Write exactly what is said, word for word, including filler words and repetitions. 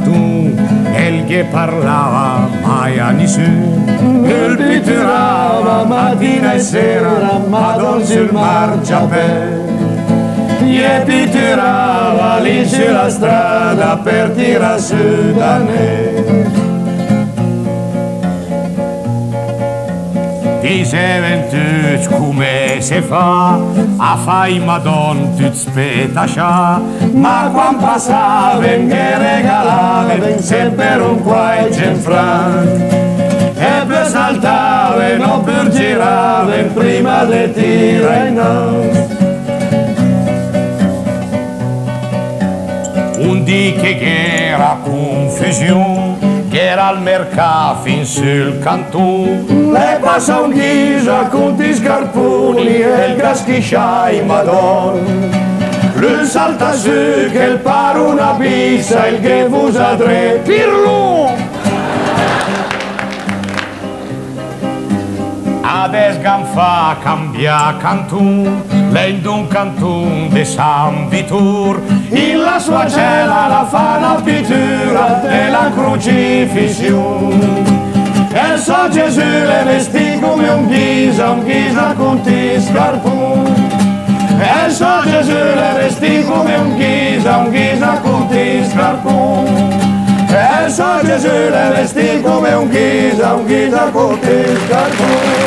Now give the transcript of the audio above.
cantun, el che parlava mai a nessuno, il pitturava mattina e sera, madonna sul marciapiede. E pitturava lì sulla strada per tirare su da me. Diceven tutti come si fa a fare madonna tutti spettaccia, ma quando passaven che regalaven sempre un qualche franc e per saltaven o per giraven prima di tirare in no. Un dì che era confusione, che era al mercato fin sul cantone, le passa un ghisa con ti scarponi e il graschisciai madonna. Lui salta su che il pare una pizza, il che vusa tre pirlu. Adesso ganfa cambia cantun, lei d'un cantun de San Vitur, in la sua cella la fa una pittura della crocifissione. E so Gesù le vestì come un ghisa, un ghisa con ti scarponi. E so Gesù le vestì come un ghisa, un ghisa con ti scarponi. E so Gesù le vestì come un ghisa, un ghisa con ti scarponi.